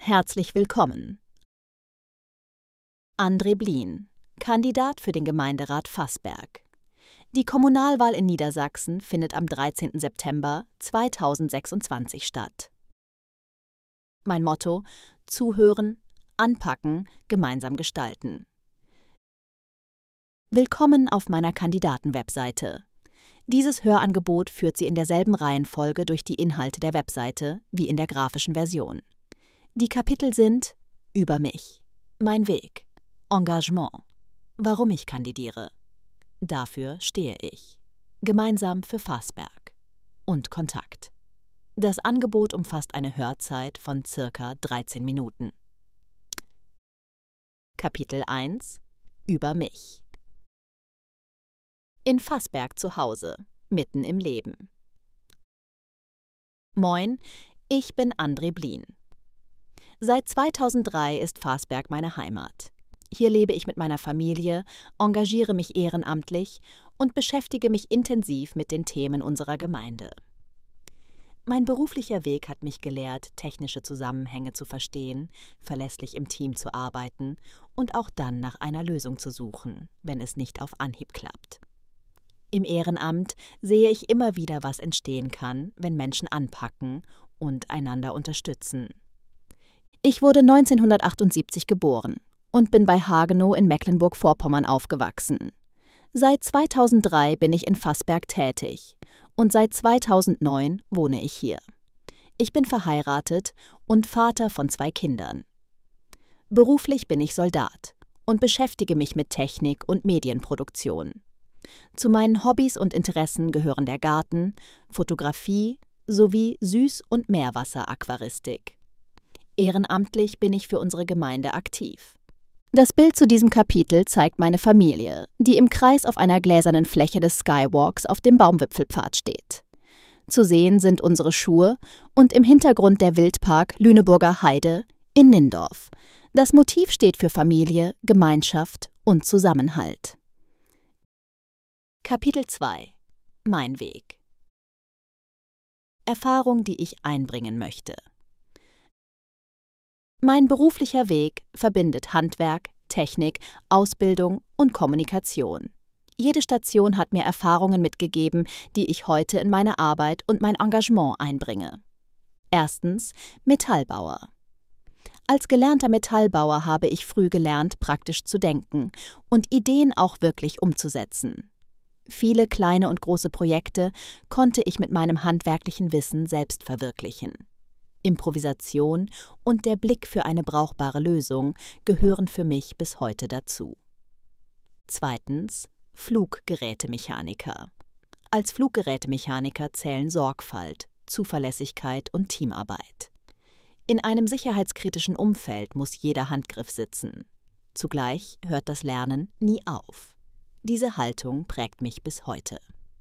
Herzlich willkommen. André Blien, Kandidat für den Gemeinderat Vassberg. Die Kommunalwahl in Niedersachsen findet am 13. September 2026 statt. Mein Motto: Zuhören, anpacken, gemeinsam gestalten. Willkommen auf meiner Kandidaten-Webseite. Dieses Hörangebot führt Sie in derselben Reihenfolge durch die Inhalte der Webseite wie in der grafischen Version. Die Kapitel sind: Über mich, mein Weg, Engagement, warum ich kandidiere, dafür stehe ich, gemeinsam für Vassberg und Kontakt. Das Angebot umfasst eine Hörzeit von ca. 13 Minuten. Kapitel 1: Über mich. In Vassberg zu Hause, mitten im Leben. Moin, ich bin André Blien. Seit 2003 ist Vassberg meine Heimat. Hier lebe ich mit meiner Familie, engagiere mich ehrenamtlich und beschäftige mich intensiv mit den Themen unserer Gemeinde. Mein beruflicher Weg hat mich gelehrt, technische Zusammenhänge zu verstehen, verlässlich im Team zu arbeiten und auch dann nach einer Lösung zu suchen, wenn es nicht auf Anhieb klappt. Im Ehrenamt sehe ich immer wieder, was entstehen kann, wenn Menschen anpacken und einander unterstützen. Ich wurde 1978 geboren und bin bei Hagenow in Mecklenburg-Vorpommern aufgewachsen. Seit 2003 bin ich in Vassberg tätig und seit 2009 wohne ich hier. Ich bin verheiratet und Vater von 2 Kindern. Beruflich bin ich Soldat und beschäftige mich mit Technik und Medienproduktion. Zu meinen Hobbys und Interessen gehören der Garten, Fotografie sowie Süß- und Meerwasseraquaristik. Ehrenamtlich bin ich für unsere Gemeinde aktiv. Das Bild zu diesem Kapitel zeigt meine Familie, die im Kreis auf einer gläsernen Fläche des Skywalks auf dem Baumwipfelpfad steht. Zu sehen sind unsere Schuhe und im Hintergrund der Wildpark Lüneburger Heide in Nindorf. Das Motiv steht für Familie, Gemeinschaft und Zusammenhalt. Kapitel 2: Mein Weg. Erfahrung, die ich einbringen möchte. Mein beruflicher Weg verbindet Handwerk, Technik, Ausbildung und Kommunikation. Jede Station hat mir Erfahrungen mitgegeben, die ich heute in meine Arbeit und mein Engagement einbringe. Erstens: Metallbauer. Als gelernter Metallbauer habe ich früh gelernt, praktisch zu denken und Ideen auch wirklich umzusetzen. Viele kleine und große Projekte konnte ich mit meinem handwerklichen Wissen selbst verwirklichen. Improvisation und der Blick für eine brauchbare Lösung gehören für mich bis heute dazu. Zweitens: Fluggerätemechaniker. Als Fluggerätemechaniker zählen Sorgfalt, Zuverlässigkeit und Teamarbeit. In einem sicherheitskritischen Umfeld muss jeder Handgriff sitzen. Zugleich hört das Lernen nie auf. Diese Haltung prägt mich bis heute.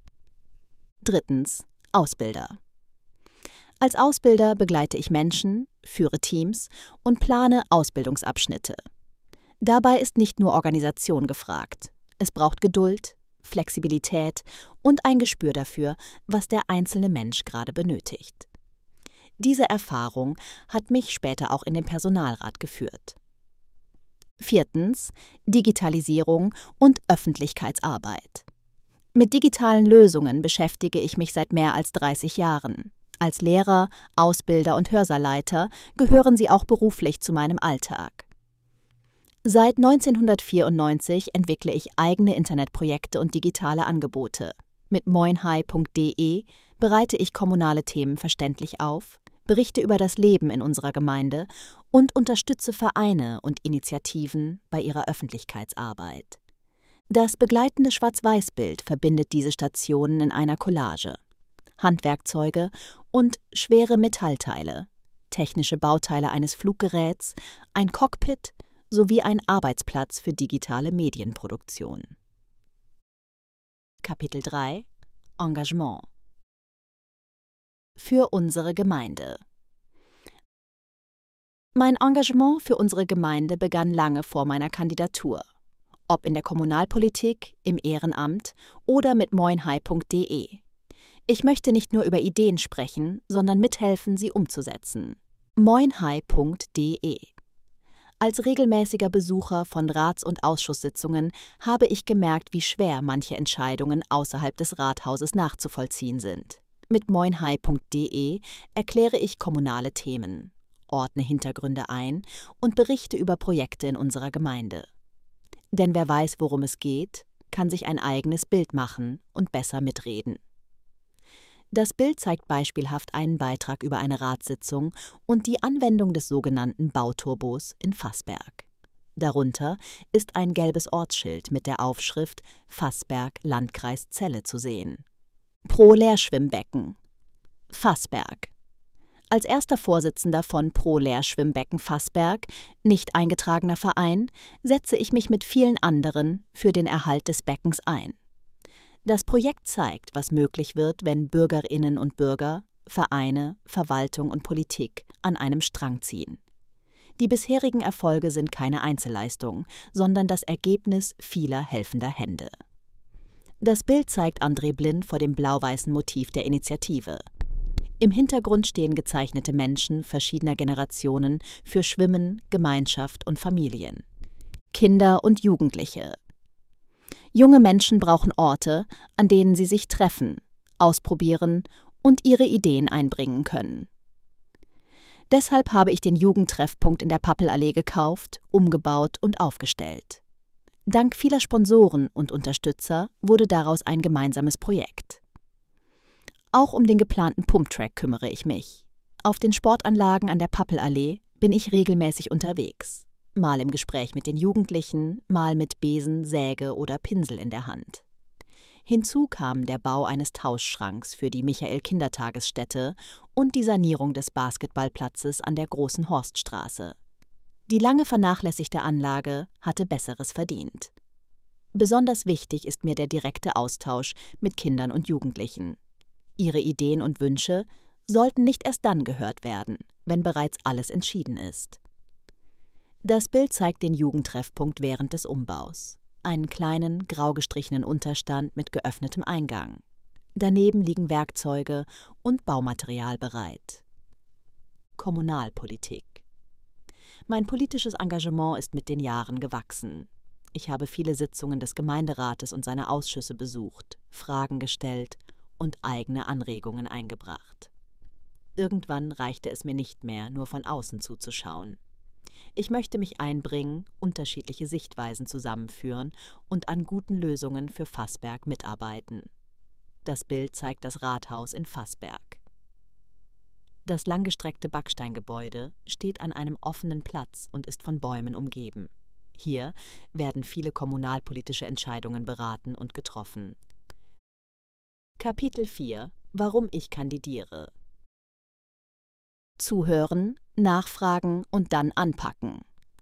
Drittens: Ausbilder. Als Ausbilder begleite ich Menschen, führe Teams und plane Ausbildungsabschnitte. Dabei ist nicht nur Organisation gefragt. Es braucht Geduld, Flexibilität und ein Gespür dafür, was der einzelne Mensch gerade benötigt. Diese Erfahrung hat mich später auch in den Personalrat geführt. Viertens: Digitalisierung und Öffentlichkeitsarbeit. Mit digitalen Lösungen beschäftige ich mich seit mehr als 30 Jahren. Als Lehrer, Ausbilder und Hörsaalleiter gehören sie auch beruflich zu meinem Alltag. Seit 1994 entwickle ich eigene Internetprojekte und digitale Angebote. Mit moinhai.de bereite ich kommunale Themen verständlich auf, berichte über das Leben in unserer Gemeinde und unterstütze Vereine und Initiativen bei ihrer Öffentlichkeitsarbeit. Das begleitende Schwarz-Weiß-Bild verbindet diese Stationen in einer Collage. Handwerkzeuge und schwere Metallteile, technische Bauteile eines Fluggeräts, ein Cockpit sowie ein Arbeitsplatz für digitale Medienproduktion. Kapitel 3: Engagement. Für unsere Gemeinde. Mein Engagement für unsere Gemeinde begann lange vor meiner Kandidatur. Ob in der Kommunalpolitik, im Ehrenamt oder mit moinhai.de. Ich möchte nicht nur über Ideen sprechen, sondern mithelfen, sie umzusetzen. moinhai.de. Als regelmäßiger Besucher von Rats- und Ausschusssitzungen habe ich gemerkt, wie schwer manche Entscheidungen außerhalb des Rathauses nachzuvollziehen sind. Mit moinhai.de erkläre ich kommunale Themen, ordne Hintergründe ein und berichte über Projekte in unserer Gemeinde. Denn wer weiß, worum es geht, kann sich ein eigenes Bild machen und besser mitreden. Das Bild zeigt beispielhaft einen Beitrag über eine Ratssitzung und die Anwendung des sogenannten Bauturbos in Vassberg. Darunter ist ein gelbes Ortsschild mit der Aufschrift Vassberg, Landkreis Celle zu sehen. Pro Lehrschwimmbecken. Vassberg. Als erster Vorsitzender von Pro Lehrschwimmbecken Vassberg, nicht eingetragener Verein, setze ich mich mit vielen anderen für den Erhalt des Beckens ein. Das Projekt zeigt, was möglich wird, wenn Bürgerinnen und Bürger, Vereine, Verwaltung und Politik an einem Strang ziehen. Die bisherigen Erfolge sind keine Einzelleistung, sondern das Ergebnis vieler helfender Hände. Das Bild zeigt André Blin vor dem blau-weißen Motiv der Initiative. Im Hintergrund stehen gezeichnete Menschen verschiedener Generationen für Schwimmen, Gemeinschaft und Familien. Kinder und Jugendliche. Junge Menschen brauchen Orte, an denen sie sich treffen, ausprobieren und ihre Ideen einbringen können. Deshalb habe ich den Jugendtreffpunkt in der Pappelallee gekauft, umgebaut und aufgestellt. Dank vieler Sponsoren und Unterstützer wurde daraus ein gemeinsames Projekt. Auch um den geplanten Pumptrack kümmere ich mich. Auf den Sportanlagen an der Pappelallee bin ich regelmäßig unterwegs. Mal im Gespräch mit den Jugendlichen, mal mit Besen, Säge oder Pinsel in der Hand. Hinzu kam der Bau eines Tauschschranks für die Michael-Kindertagesstätte und die Sanierung des Basketballplatzes an der Großen Horststraße. Die lange vernachlässigte Anlage hatte Besseres verdient. Besonders wichtig ist mir der direkte Austausch mit Kindern und Jugendlichen. Ihre Ideen und Wünsche sollten nicht erst dann gehört werden, wenn bereits alles entschieden ist. Das Bild zeigt den Jugendtreffpunkt während des Umbaus. Einen kleinen, grau gestrichenen Unterstand mit geöffnetem Eingang. Daneben liegen Werkzeuge und Baumaterial bereit. Kommunalpolitik. Mein politisches Engagement ist mit den Jahren gewachsen. Ich habe viele Sitzungen des Gemeinderates und seiner Ausschüsse besucht, Fragen gestellt und eigene Anregungen eingebracht. Irgendwann reichte es mir nicht mehr, nur von außen zuzuschauen. Ich möchte mich einbringen, unterschiedliche Sichtweisen zusammenführen und an guten Lösungen für Vassberg mitarbeiten. Das Bild zeigt das Rathaus in Vassberg. Das langgestreckte Backsteingebäude steht an einem offenen Platz und ist von Bäumen umgeben. Hier werden viele kommunalpolitische Entscheidungen beraten und getroffen. Kapitel 4: Warum ich kandidiere. Zuhören, nachfragen und dann anpacken.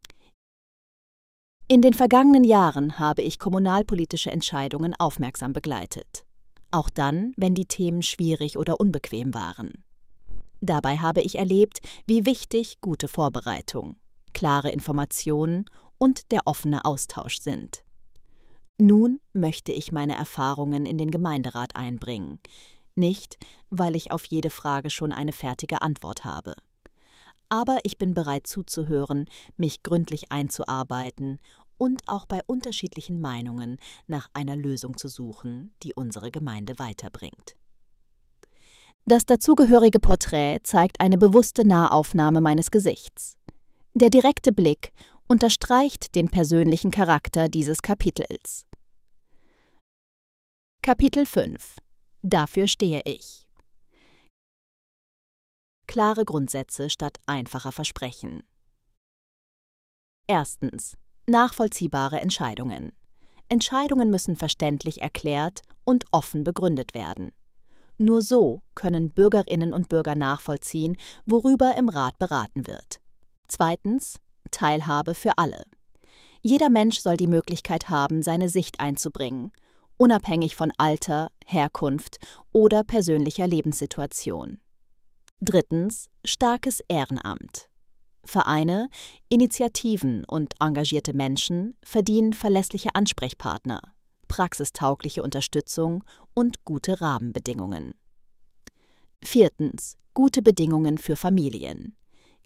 In den vergangenen Jahren habe ich kommunalpolitische Entscheidungen aufmerksam begleitet. Auch dann, wenn die Themen schwierig oder unbequem waren. Dabei habe ich erlebt, wie wichtig gute Vorbereitung, klare Informationen und der offene Austausch sind. Nun möchte ich meine Erfahrungen in den Gemeinderat einbringen. Nicht, weil ich auf jede Frage schon eine fertige Antwort habe. Aber ich bin bereit zuzuhören, mich gründlich einzuarbeiten und auch bei unterschiedlichen Meinungen nach einer Lösung zu suchen, die unsere Gemeinde weiterbringt. Das dazugehörige Porträt zeigt eine bewusste Nahaufnahme meines Gesichts. Der direkte Blick unterstreicht den persönlichen Charakter dieses Kapitels. Kapitel 5: Dafür stehe ich. Klare Grundsätze statt einfacher Versprechen. Erstens: Nachvollziehbare Entscheidungen. Entscheidungen müssen verständlich erklärt und offen begründet werden. Nur so können Bürgerinnen und Bürger nachvollziehen, worüber im Rat beraten wird. Zweitens: Teilhabe für alle. Jeder Mensch soll die Möglichkeit haben, seine Sicht einzubringen, unabhängig von Alter, Herkunft oder persönlicher Lebenssituation. Drittens: Starkes Ehrenamt. Vereine, Initiativen und engagierte Menschen verdienen verlässliche Ansprechpartner, praxistaugliche Unterstützung und gute Rahmenbedingungen. Viertens: Gute Bedingungen für Familien.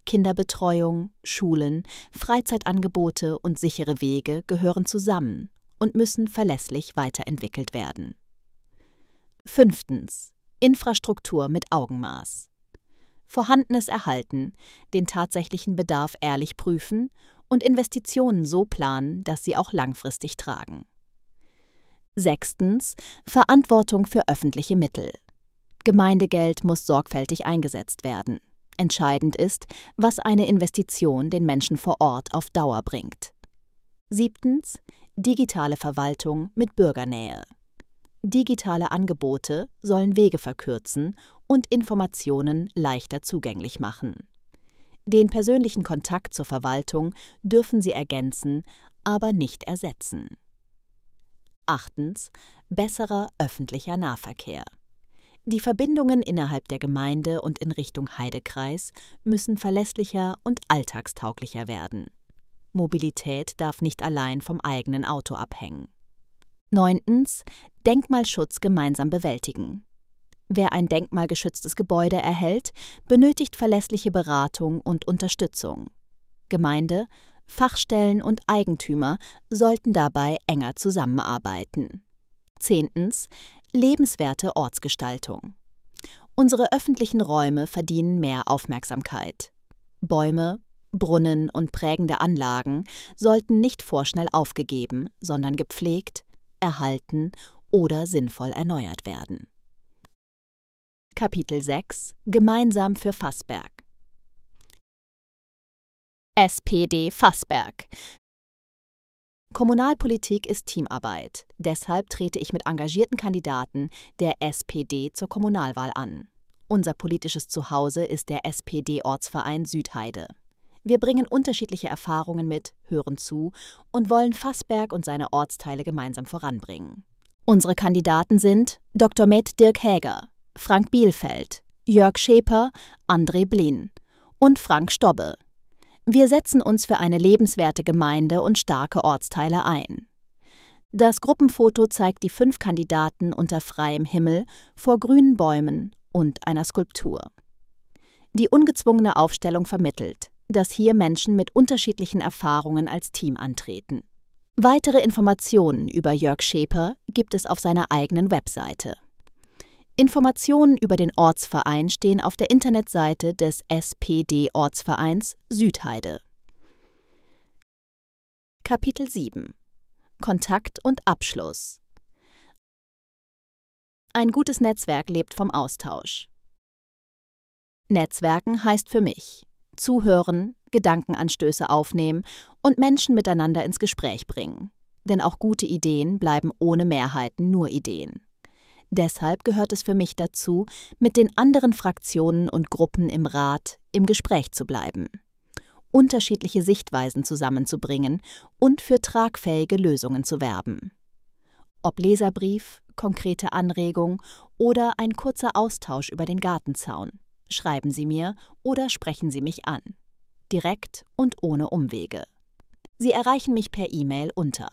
Kinderbetreuung, Schulen, Freizeitangebote und sichere Wege gehören zusammen und müssen verlässlich weiterentwickelt werden. 5. Infrastruktur mit Augenmaß. Vorhandenes erhalten, den tatsächlichen Bedarf ehrlich prüfen und Investitionen so planen, dass sie auch langfristig tragen. 6. Verantwortung für öffentliche Mittel. Gemeindegeld muss sorgfältig eingesetzt werden. Entscheidend ist, was eine Investition den Menschen vor Ort auf Dauer bringt. 7. Digitale Verwaltung mit Bürgernähe. Digitale Angebote sollen Wege verkürzen und Informationen leichter zugänglich machen. Den persönlichen Kontakt zur Verwaltung dürfen sie ergänzen, aber nicht ersetzen. 8. Besserer öffentlicher Nahverkehr. Die Verbindungen innerhalb der Gemeinde und in Richtung Heidekreis müssen verlässlicher und alltagstauglicher werden. Mobilität darf nicht allein vom eigenen Auto abhängen. 9. Denkmalschutz gemeinsam bewältigen. Wer ein denkmalgeschütztes Gebäude erhält, benötigt verlässliche Beratung und Unterstützung. Gemeinde, Fachstellen und Eigentümer sollten dabei enger zusammenarbeiten. 10. Lebenswerte Ortsgestaltung. Unsere öffentlichen Räume verdienen mehr Aufmerksamkeit. Bäume, Brunnen und prägende Anlagen sollten nicht vorschnell aufgegeben, sondern gepflegt, erhalten oder sinnvoll erneuert werden. Kapitel 6 – Gemeinsam für Fassberg. SPD Fassberg. Kommunalpolitik ist Teamarbeit. Deshalb trete ich mit engagierten Kandidaten der SPD zur Kommunalwahl an. Unser politisches Zuhause ist der SPD-Ortsverein Südheide. Wir bringen unterschiedliche Erfahrungen mit, hören zu und wollen Fassberg und seine Ortsteile gemeinsam voranbringen. Unsere Kandidaten sind Dr. med Dirk Häger, Frank Bielfeld, Jörg Scheper, André Blin und Frank Stobbe. Wir setzen uns für eine lebenswerte Gemeinde und starke Ortsteile ein. Das Gruppenfoto zeigt die 5 Kandidaten unter freiem Himmel vor grünen Bäumen und einer Skulptur. Die ungezwungene Aufstellung vermittelt, dass hier Menschen mit unterschiedlichen Erfahrungen als Team antreten. Weitere Informationen über Jörg Scheper gibt es auf seiner eigenen Webseite. Informationen über den Ortsverein stehen auf der Internetseite des SPD-Ortsvereins Südheide. Kapitel 7 – Kontakt und Abschluss. Ein gutes Netzwerk lebt vom Austausch. Netzwerken heißt für mich: Zuhören, Gedankenanstöße aufnehmen und Menschen miteinander ins Gespräch bringen. Denn auch gute Ideen bleiben ohne Mehrheiten nur Ideen. Deshalb gehört es für mich dazu, mit den anderen Fraktionen und Gruppen im Rat im Gespräch zu bleiben, unterschiedliche Sichtweisen zusammenzubringen und für tragfähige Lösungen zu werben. Ob Leserbrief, konkrete Anregung oder ein kurzer Austausch über den Gartenzaun, schreiben Sie mir oder sprechen Sie mich an. Direkt und ohne Umwege. Sie erreichen mich per E-Mail unter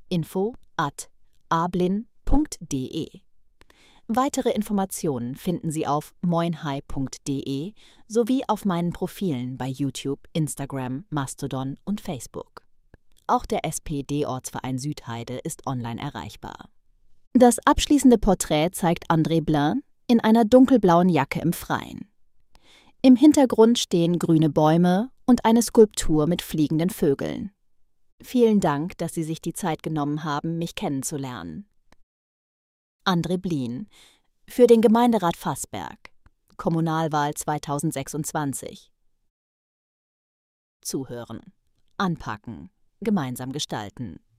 info@ablin.de. Weitere Informationen finden Sie auf moinhai.de sowie auf meinen Profilen bei YouTube, Instagram, Mastodon und Facebook. Auch der SPD-Ortsverein Südheide ist online erreichbar. Das abschließende Porträt zeigt André Blin in einer dunkelblauen Jacke im Freien. Im Hintergrund stehen grüne Bäume und eine Skulptur mit fliegenden Vögeln. Vielen Dank, dass Sie sich die Zeit genommen haben, mich kennenzulernen. André Blin, für den Gemeinderat Fassberg, Kommunalwahl 2026. Zuhören, anpacken, gemeinsam gestalten.